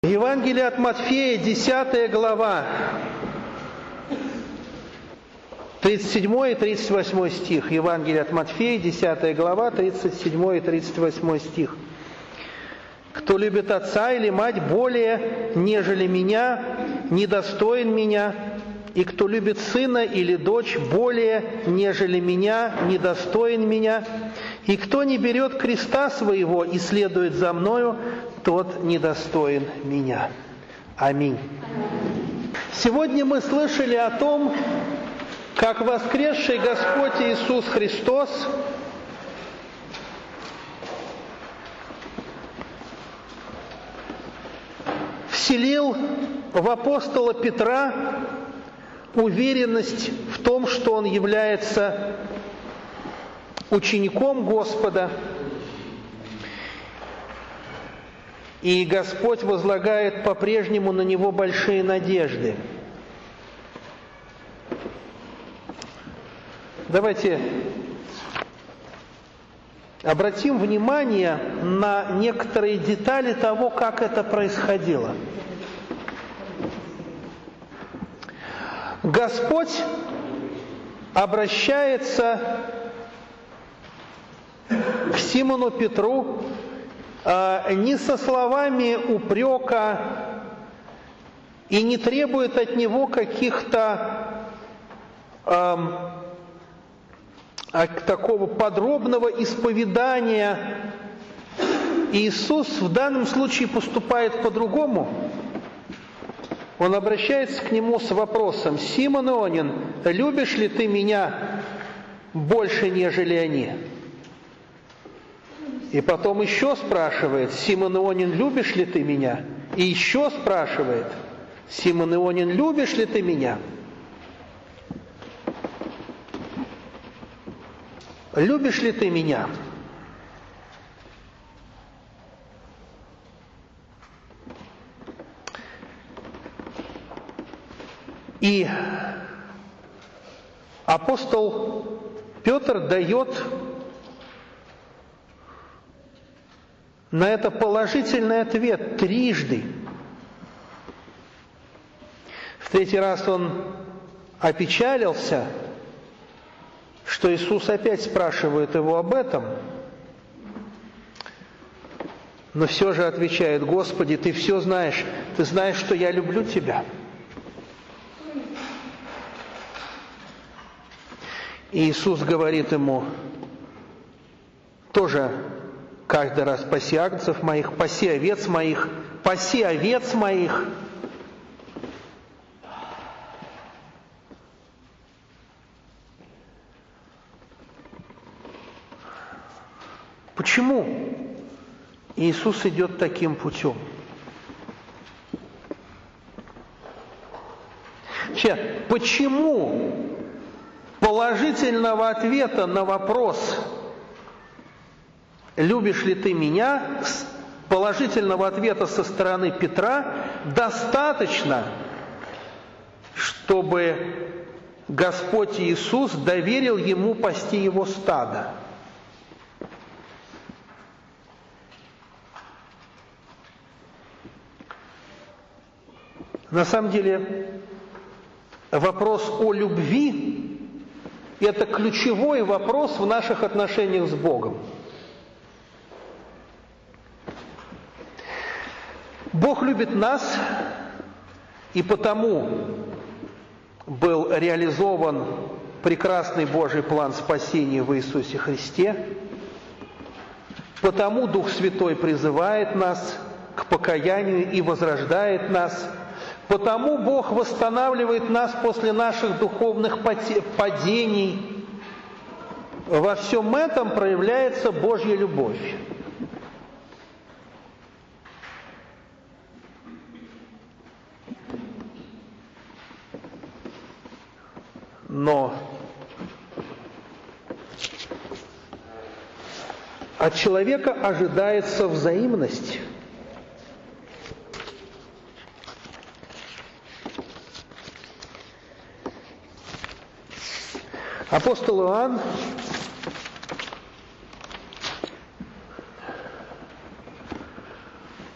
Евангелие от Матфея, 10 глава, 37 и 38 стих. Евангелие от Матфея, 10 глава, 37 и 38 стих. «Кто любит отца или мать более, нежели меня, недостоин меня, и кто любит сына или дочь более, нежели меня, недостоин меня, и кто не берет креста своего и следует за мною, тот недостоин меня». Аминь. Сегодня мы слышали о том, как воскресший Господь Иисус Христос вселил в апостола Петра уверенность в том, что он является учеником Господа. И Господь возлагает по-прежнему на него большие надежды. Давайте обратим внимание на некоторые детали того, как это происходило. Господь обращается к Симону Петру не со словами упрека и не требует от него каких-то такого подробного исповедания. Иисус в данном случае поступает по-другому. Он обращается к нему с вопросом: «Симон Ионин, любишь ли ты меня больше, нежели они?» И потом еще спрашивает: «Симон Ионин, любишь ли ты меня?» И еще спрашивает: «Симон Ионин, любишь ли ты меня?» «Любишь ли ты меня?» И апостол Петр дает на это положительный ответ трижды. В третий раз он опечалился, что Иисус опять спрашивает его об этом, но все же отвечает: «Господи, ты все знаешь, ты знаешь, что я люблю тебя». И Иисус говорит ему тоже каждый раз: «Паси агнцев моих, паси овец моих, паси овец моих». Почему Иисус идет таким путем? Почему положительного ответа на вопрос «Любишь ли ты меня?» положительного ответа со стороны Петра достаточно, чтобы Господь Иисус доверил ему пасти его стадо? На самом деле, вопрос о любви – это ключевой вопрос в наших отношениях с Богом. Бог любит нас, и потому был реализован прекрасный Божий план спасения в Иисусе Христе, потому Дух Святой призывает нас к покаянию и возрождает нас, потому Бог восстанавливает нас после наших духовных падений. Во всем этом проявляется Божья любовь. Но от человека ожидается взаимность. Апостол Иоанн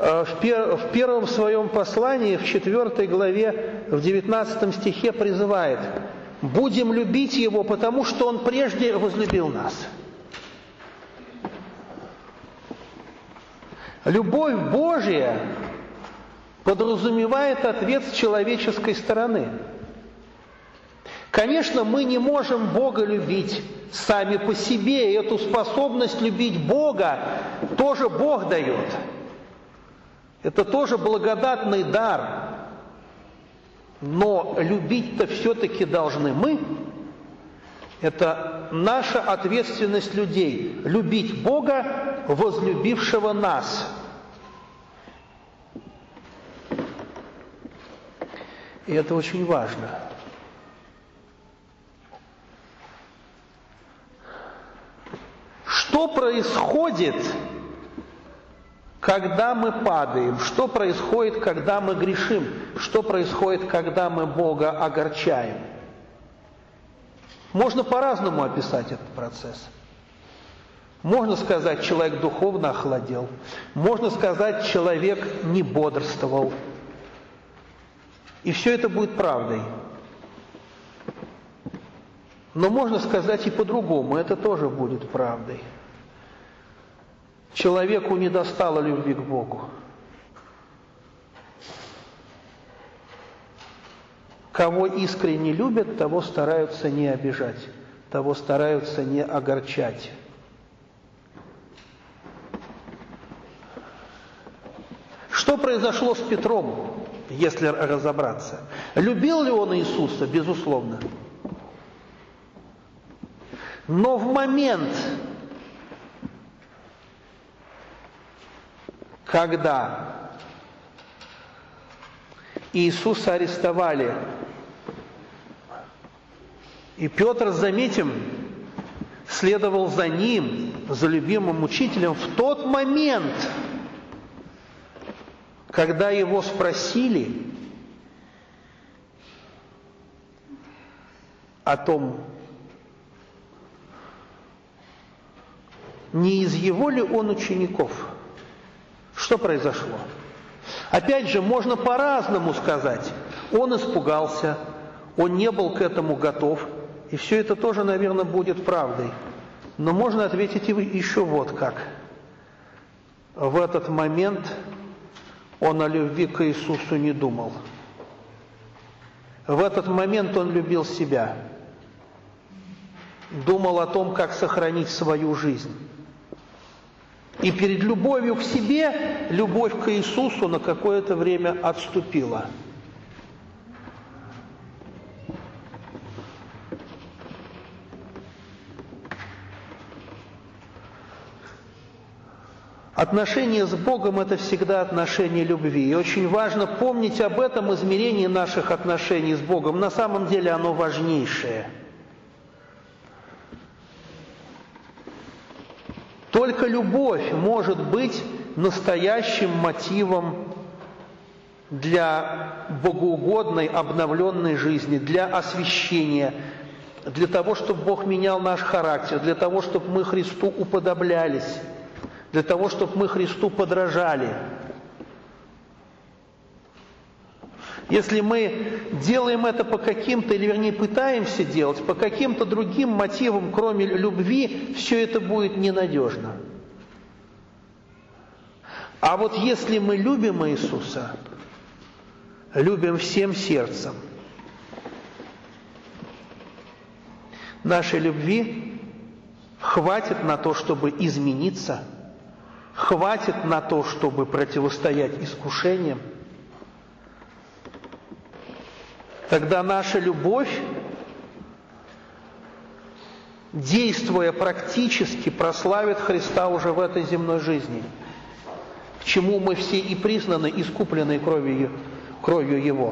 в первом своем послании, в 4 главе, в 19 стихе призывает: «Будем любить Его, потому что Он прежде возлюбил нас». Любовь Божия подразумевает ответ с человеческой стороны. Конечно, мы не можем Бога любить сами по себе, и эту способность любить Бога тоже Бог дает. Это тоже благодатный дар. Но любить-то все-таки должны мы. Это наша ответственность людей – любить Бога, возлюбившего нас. И это очень важно. Что происходит, когда мы падаем? Что происходит, когда мы грешим? Что происходит, когда мы Бога огорчаем? Можно по-разному описать этот процесс. Можно сказать, человек духовно охладел. Можно сказать, человек не бодрствовал. И все это будет правдой. Но можно сказать и по-другому, это тоже будет правдой. Человеку не достало любви к Богу. Кого искренне любят, того стараются не обижать, того стараются не огорчать. Что произошло с Петром, если разобраться? Любил ли он Иисуса? Безусловно. Но в момент, когда Иисуса арестовали, и Петр, заметим, следовал за ним, за любимым учителем, в тот момент, когда его спросили о том, не из его ли он учеников, что произошло? Опять же, можно по-разному сказать. Он испугался, он не был к этому готов, и все это тоже, наверное, будет правдой. Но можно ответить еще вот как. В этот момент он о любви к Иисусу не думал. В этот момент он любил себя. Думал о том, как сохранить свою жизнь. И перед любовью к себе, любовь к Иисусу на какое-то время отступила. Отношения с Богом – это всегда отношения любви. И очень важно помнить об этом измерении наших отношений с Богом. На самом деле оно важнейшее. Только любовь может быть настоящим мотивом для богоугодной, обновленной жизни, для освящения, для того, чтобы Бог менял наш характер, для того, чтобы мы Христу уподоблялись, для того, чтобы мы Христу подражали. Если мы делаем это по каким-то, или вернее пытаемся делать, по каким-то другим мотивам, кроме любви, все это будет ненадежно. А вот если мы любим Иисуса, любим всем сердцем, нашей любви хватит на то, чтобы измениться, хватит на то, чтобы противостоять искушениям, тогда наша любовь, действуя практически, прославит Христа уже в этой земной жизни, к чему мы все и признаны, искуплены кровью Его.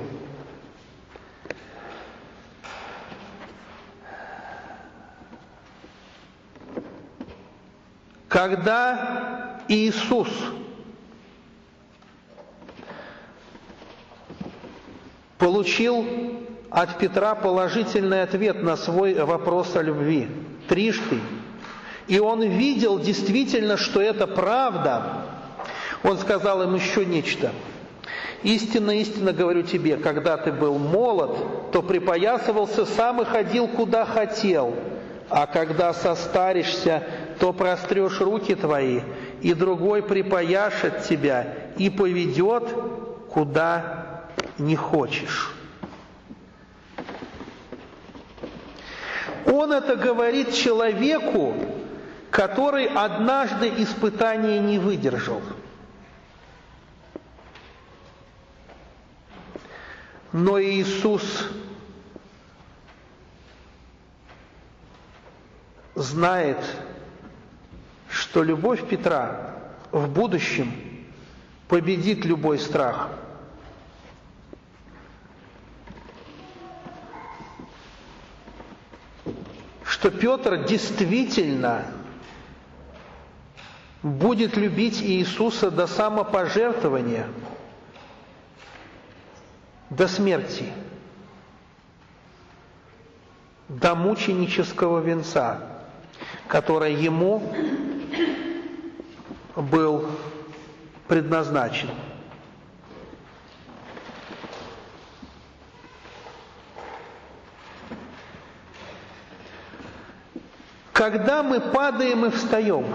Когда Иисус получил от Петра положительный ответ на свой вопрос о любви трижды, и он видел действительно, что это правда, Он сказал им еще нечто. «Истинно, истинно говорю тебе, когда ты был молод, то припоясывался сам и ходил, куда хотел, а когда состаришься, то прострешь руки твои, и другой припояшет тебя и поведет, куда не хочешь». Он это говорит человеку, который однажды испытания не выдержал. Но Иисус знает, что любовь Петра в будущем победит любой страх. Что Петр действительно будет любить Иисуса до самопожертвования, до смерти, до мученического венца, который ему был предназначен. Когда мы падаем и встаем,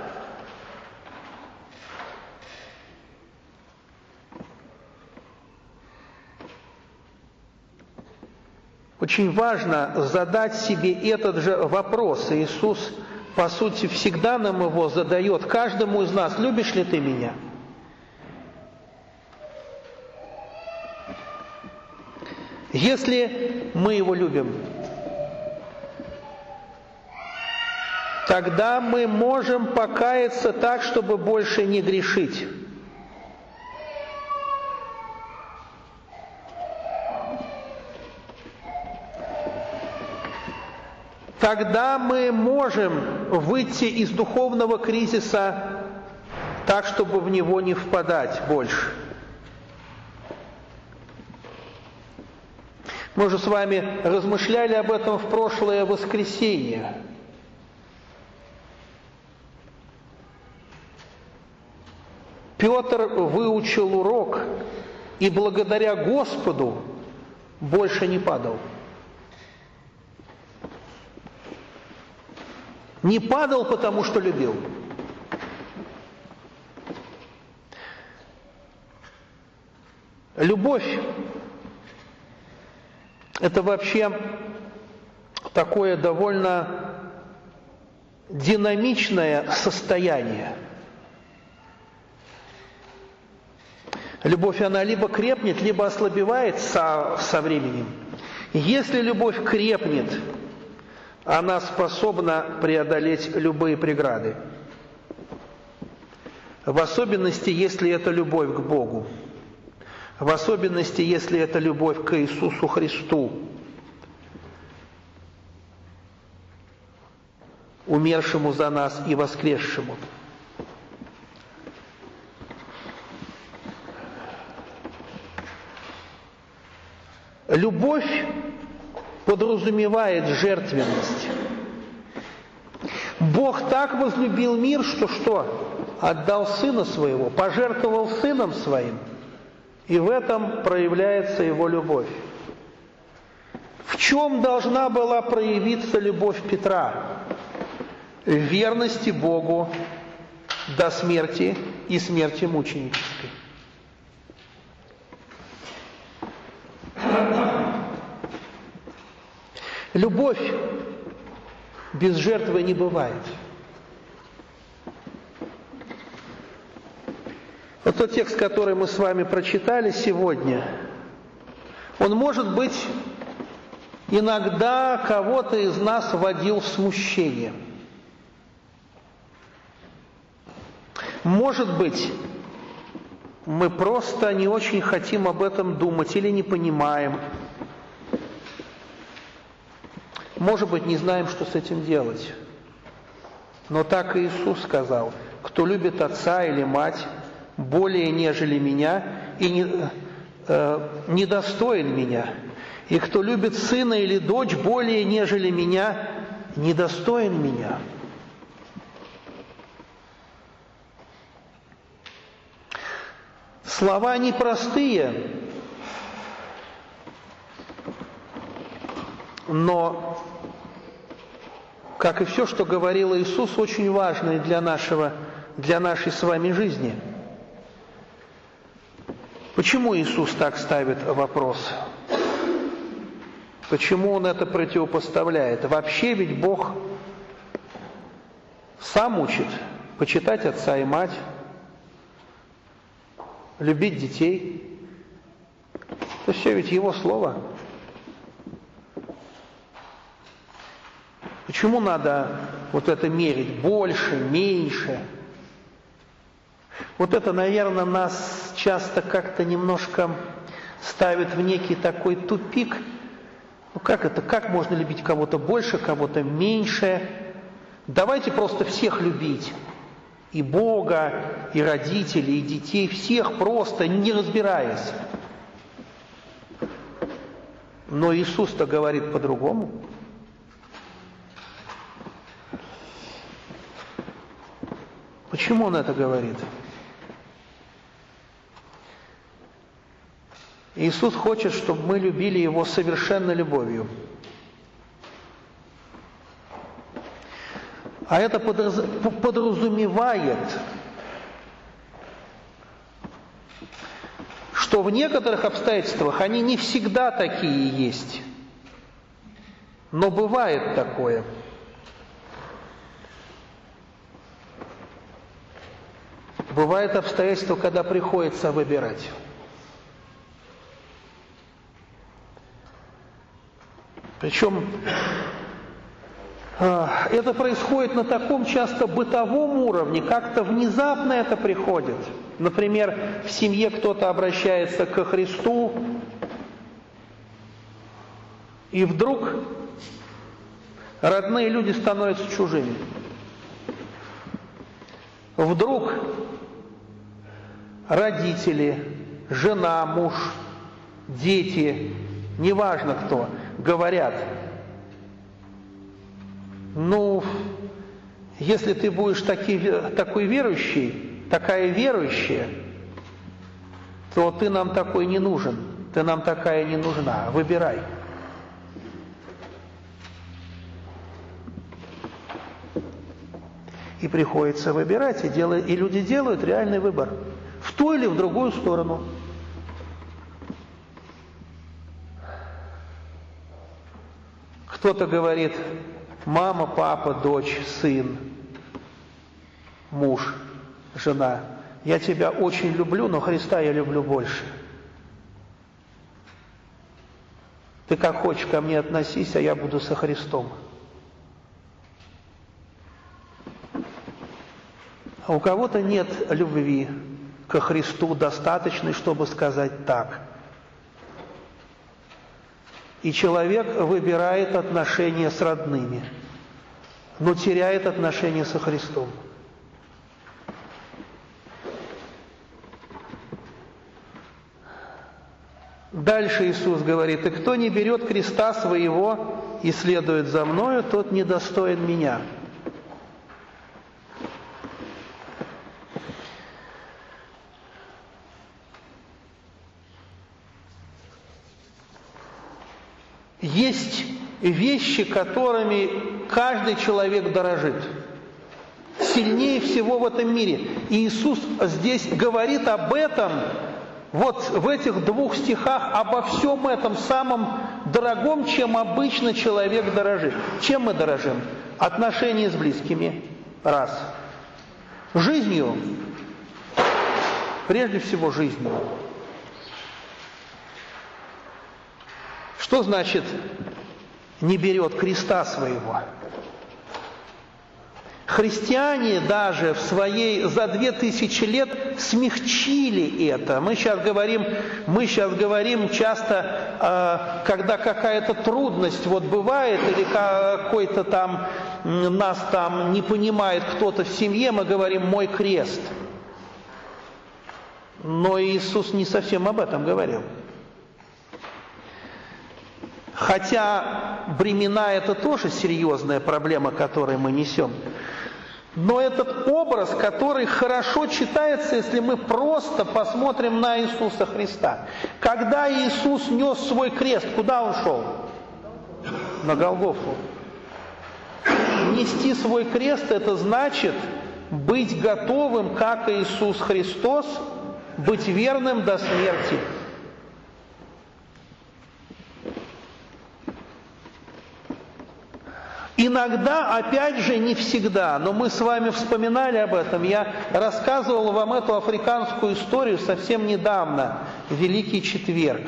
очень важно задать себе этот же вопрос. Иисус, по сути, всегда нам его задает, каждому из нас: любишь ли ты меня? Если мы его любим, тогда мы можем покаяться так, чтобы больше не грешить. Тогда мы можем выйти из духовного кризиса так, чтобы в него не впадать больше. Мы уже с вами размышляли об этом в прошлое воскресенье. Петр выучил урок и благодаря Господу больше не падал. Не падал, потому что любил. Любовь – это вообще такое довольно динамичное состояние. Любовь, она либо крепнет, либо ослабевает со временем. Если любовь крепнет, она способна преодолеть любые преграды. В особенности, если это любовь к Богу. В особенности, если это любовь к Иисусу Христу, умершему за нас и воскресшему. Любовь подразумевает жертвенность. Бог так возлюбил мир, что? Отдал Сына Своего, пожертвовал Сыном Своим. И в этом проявляется Его любовь. В чем должна была проявиться любовь Петра? В верности Богу до смерти и смерти мученической. Любовь без жертвы не бывает. Вот тот текст, который мы с вами прочитали сегодня, он, может быть, иногда кого-то из нас вводил в смущение. Может быть, мы просто не очень хотим об этом думать или не понимаем. Может быть, не знаем, что с этим делать. Но так Иисус сказал: кто любит отца или мать более, нежели меня, и недостоин меня. И кто любит сына или дочь более, нежели меня, недостоин меня. Слова непростые, но, как и все, что говорил Иисус, очень важные для нашей с вами жизни. Почему Иисус так ставит вопрос? Почему Он это противопоставляет? Вообще ведь Бог сам учит почитать отца и мать, любить детей. Это все ведь Его Слово. Почему надо вот это мерить больше, меньше? Вот это, наверное, нас часто как-то немножко ставит в некий такой тупик. Ну как это? Как можно любить кого-то больше, кого-то меньше? Давайте просто всех любить. И Бога, и родителей, и детей. Всех просто, не разбираясь. Но Иисус-то говорит по-другому. Почему Он это говорит? Иисус хочет, чтобы мы любили Его совершенной любовью. А это подразумевает, что в некоторых обстоятельствах они не всегда такие есть. Но бывает такое. Бывают обстоятельства, когда приходится выбирать. Причем это происходит на таком часто бытовом уровне, как-то внезапно это приходит. Например, в семье кто-то обращается ко Христу, и вдруг родные люди становятся чужими. Вдруг родители, жена, муж, дети, неважно кто, говорят: ну, если ты будешь такой верующий, такая верующая, то ты нам такой не нужен, ты нам такая не нужна, выбирай. И приходится выбирать, и люди делают реальный выбор. В ту или в другую сторону. Кто-то говорит: мама, папа, дочь, сын, муж, жена, я тебя очень люблю, но Христа я люблю больше. Ты как хочешь ко мне относись, а я буду со Христом. А у кого-то нет любви ко Христу достаточной, чтобы сказать так. И человек выбирает отношения с родными, но теряет отношения со Христом. Дальше Иисус говорит: «И кто не берет креста своего и следует за мною, тот недостоин меня». Есть вещи, которыми каждый человек дорожит. Сильнее всего в этом мире. И Иисус здесь говорит об этом, вот в этих двух стихах, обо всем этом самом дорогом, чем обычно человек дорожит. Чем мы дорожим? Отношения с близкими. Раз. Жизнью. Прежде всего жизнью. Что значит не берет креста своего? Христиане даже за 2000 лет смягчили это. Мы сейчас говорим часто, когда какая-то трудность вот бывает, или какой-то там нас там не понимает кто-то в семье, мы говорим: мой крест. Но Иисус не совсем об этом говорил. Хотя бремена – это тоже серьезная проблема, которую мы несем. Но этот образ, который хорошо читается, если мы просто посмотрим на Иисуса Христа. Когда Иисус нес свой крест, куда Он шел? На Голгофу. Нести свой крест – это значит быть готовым, как Иисус Христос, быть верным до смерти. Иногда, опять же, не всегда, но мы с вами вспоминали об этом. Я рассказывал вам эту африканскую историю совсем недавно, в Великий Четверг.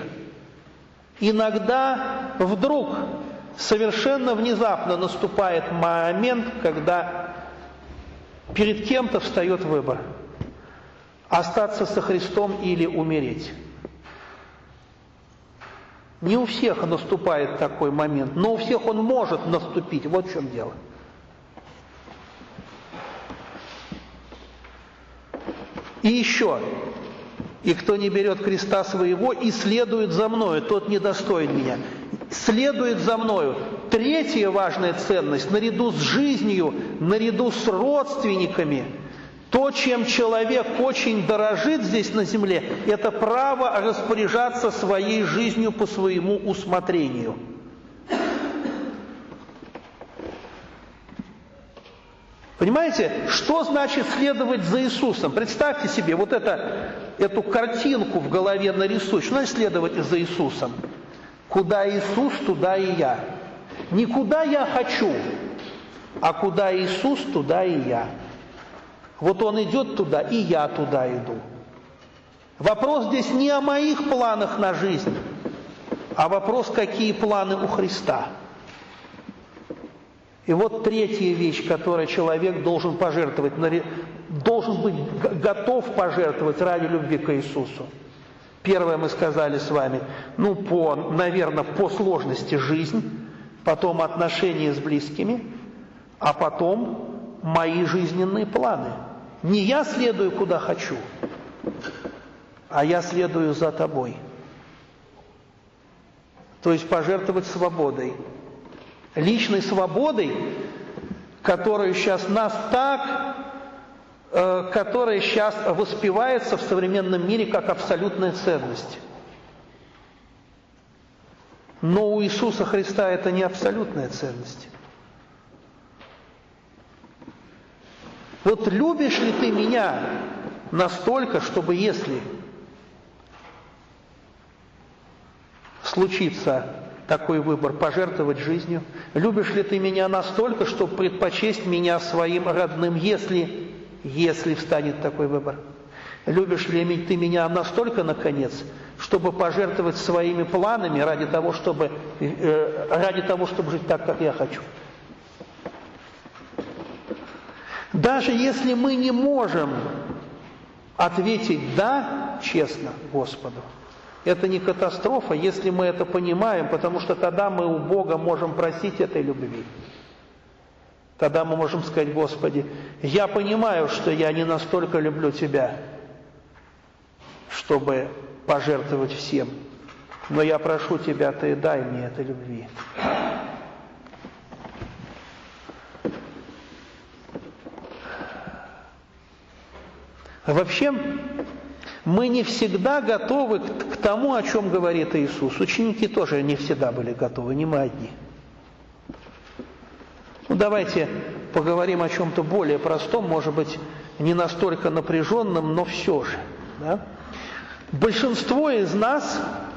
Иногда вдруг, совершенно внезапно наступает момент, когда перед кем-то встает выбор: остаться со Христом или умереть. Не у всех наступает такой момент, но у всех он может наступить. Вот в чем дело. И еще. И кто не берет креста своего и следует за мною, тот недостоин меня. Следует за мною. Третья важная ценность, наряду с жизнью, наряду с родственниками, то, чем человек очень дорожит здесь на земле, это право распоряжаться своей жизнью по своему усмотрению. Понимаете, что значит следовать за Иисусом? Представьте себе вот эту картинку в голове нарисуй. Что значит следовать за Иисусом? Куда Иисус, туда и я. Не куда я хочу, а куда Иисус, туда и я. Вот Он идет туда, и я туда иду. Вопрос здесь не о моих планах на жизнь, а вопрос, какие планы у Христа. И вот третья вещь, которой человек должен пожертвовать, должен быть готов пожертвовать ради любви к Иисусу. Первое мы сказали с вами, наверное, по сложности жизнь, потом отношения с близкими, а потом мои жизненные планы. Не я следую, куда хочу, а я следую за тобой. То есть пожертвовать свободой. Личной свободой, которая сейчас которая сейчас воспевается в современном мире как абсолютная ценность. Но у Иисуса Христа это не абсолютная ценность. Вот любишь ли ты меня настолько, чтобы если случится такой выбор, пожертвовать жизнью? Любишь ли ты меня настолько, чтобы предпочесть меня своим родным, если встанет такой выбор? Любишь ли ты меня настолько, наконец, чтобы пожертвовать своими планами ради того, чтобы жить так, как я хочу? Даже если мы не можем ответить «да» честно Господу, это не катастрофа, если мы это понимаем, потому что тогда мы у Бога можем просить этой любви. Тогда мы можем сказать: Господи, я понимаю, что я не настолько люблю Тебя, чтобы пожертвовать всем, но я прошу Тебя, Ты дай мне этой любви. Вообще, мы не всегда готовы к тому, о чем говорит Иисус. Ученики тоже не всегда были готовы, не мы одни. Давайте поговорим о чем-то более простом, может быть, не настолько напряженном, но все же. Да? Большинство из нас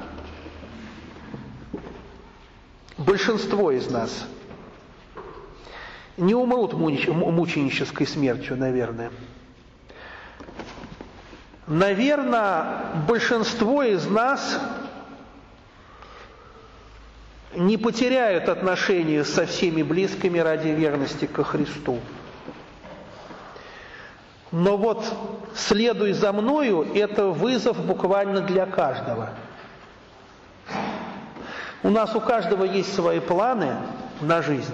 не умрут мученической смертью, наверное. Наверное, большинство из нас не потеряют отношения со всеми близкими ради верности ко Христу. Но вот «следуй за мною» – это вызов буквально для каждого. У нас у каждого есть свои планы на жизнь.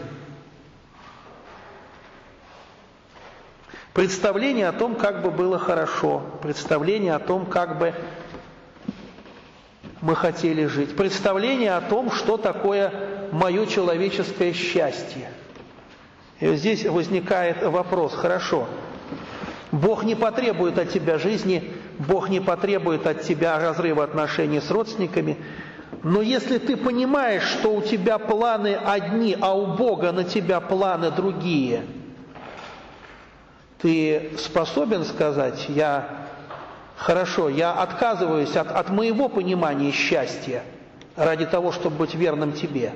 Представление о том, как бы было хорошо, представление о том, как бы мы хотели жить, представление о том, что такое мое человеческое счастье. И вот здесь возникает вопрос, хорошо, Бог не потребует от тебя жизни, Бог не потребует от тебя разрыва отношений с родственниками, но если ты понимаешь, что у тебя планы одни, а у Бога на тебя планы другие, ты способен сказать, я отказываюсь от моего понимания счастья ради того, чтобы быть верным тебе.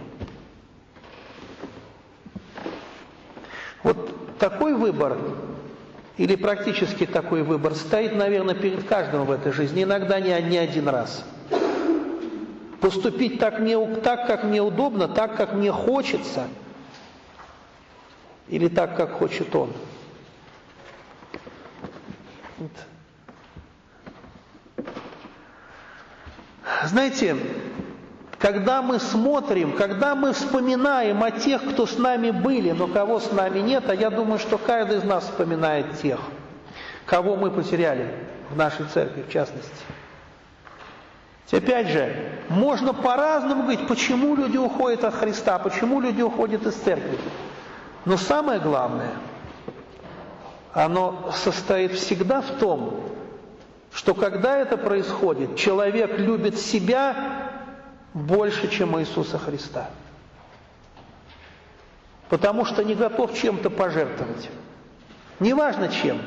Вот такой выбор, или практически такой выбор, стоит, наверное, перед каждым в этой жизни, иногда не один раз. Поступить так, как мне удобно, так, как мне хочется, или так, как хочет он. Вот. Знаете, когда мы смотрим, когда мы вспоминаем о тех, кто с нами были, но кого с нами нет, а я думаю, что каждый из нас вспоминает тех, кого мы потеряли в нашей церкви, в частности. Опять же, можно по-разному говорить, почему люди уходят от Христа, почему люди уходят из церкви. Но самое главное, оно состоит всегда в том, что когда это происходит, человек любит себя больше, чем Иисуса Христа. Потому что не готов чем-то пожертвовать. Неважно чем.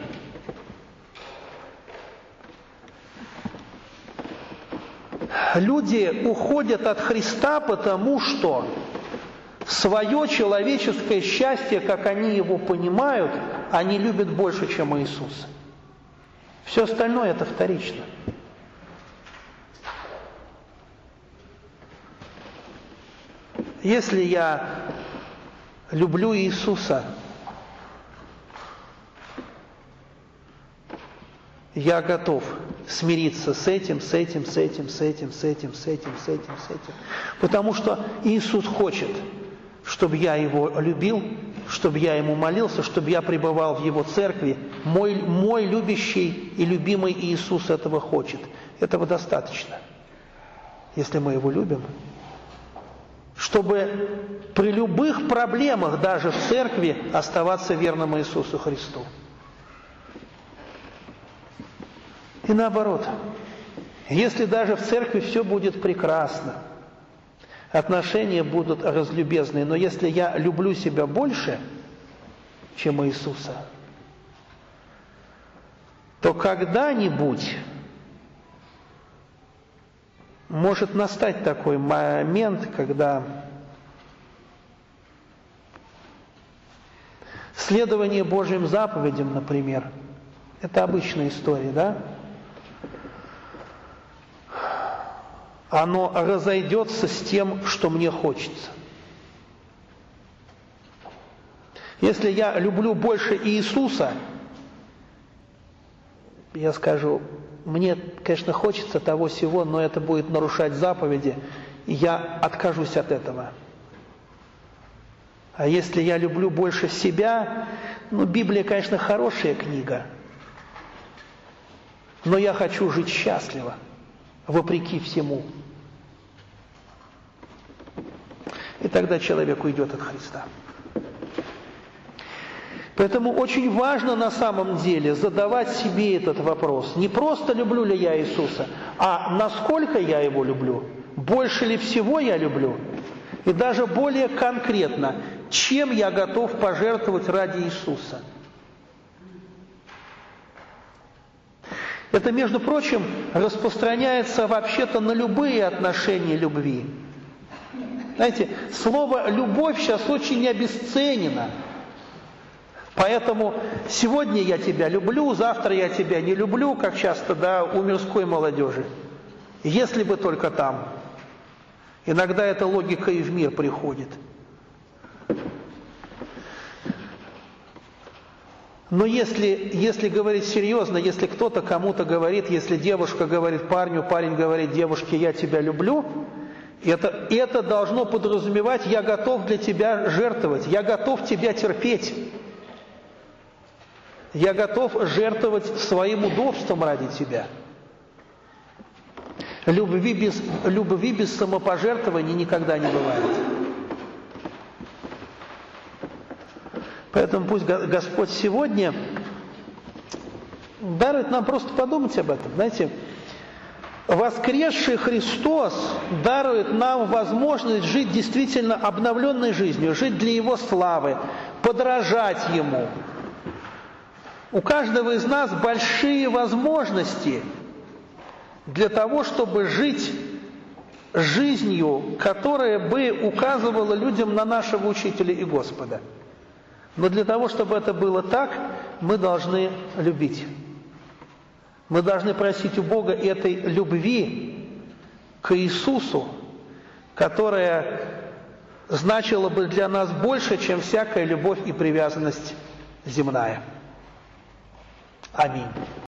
Люди уходят от Христа, потому что свое человеческое счастье, как они его понимают, они любят больше, чем Иисуса. Все остальное это вторично. Если я люблю Иисуса, я готов смириться с этим. Потому что Иисус хочет, чтобы я Его любил, чтобы я Ему молился, чтобы я пребывал в Его церкви. Мой любящий и любимый Иисус этого хочет. Этого достаточно, если мы Его любим. Чтобы при любых проблемах, даже в церкви, оставаться верным Иисусу Христу. И наоборот, если даже в церкви все будет прекрасно, отношения будут разлюбезные, но если я люблю себя больше, чем Иисуса, то когда-нибудь может настать такой момент, когда следование Божьим заповедям, например, это обычная история, да? Оно разойдется с тем, что мне хочется. Если я люблю больше Иисуса, я скажу, мне, конечно, хочется того сего, но это будет нарушать заповеди, и я откажусь от этого. А если я люблю больше себя, Библия, конечно, хорошая книга, но я хочу жить счастливо, вопреки всему. И тогда человек уйдет от Христа. Поэтому очень важно на самом деле задавать себе этот вопрос. Не просто люблю ли я Иисуса, а насколько я Его люблю, больше ли всего я люблю, и даже более конкретно, чем я готов пожертвовать ради Иисуса. Это, между прочим, распространяется вообще-то на любые отношения любви. Знаете, слово «любовь» сейчас очень обесценено. Поэтому сегодня я тебя люблю, завтра я тебя не люблю, как часто, да, у мирской молодежи. Если бы только там. Иногда эта логика и в мир приходит. Но если говорить серьезно, если кто-то кому-то говорит, если девушка говорит парню, парень говорит девушке «я тебя люблю», это должно подразумевать «я готов для тебя жертвовать, я готов тебя терпеть». Я готов жертвовать своим удобством ради тебя. Любви без самопожертвования никогда не бывает. Поэтому пусть Господь сегодня дарует нам просто подумать об этом. Знаете, воскресший Христос дарует нам возможность жить действительно обновленной жизнью, жить для Его славы, подражать Ему. У каждого из нас большие возможности для того, чтобы жить жизнью, которая бы указывала людям на нашего Учителя и Господа. Но для того, чтобы это было так, мы должны любить. Мы должны просить у Бога этой любви к Иисусу, которая значила бы для нас больше, чем всякая любовь и привязанность земная. Аминь.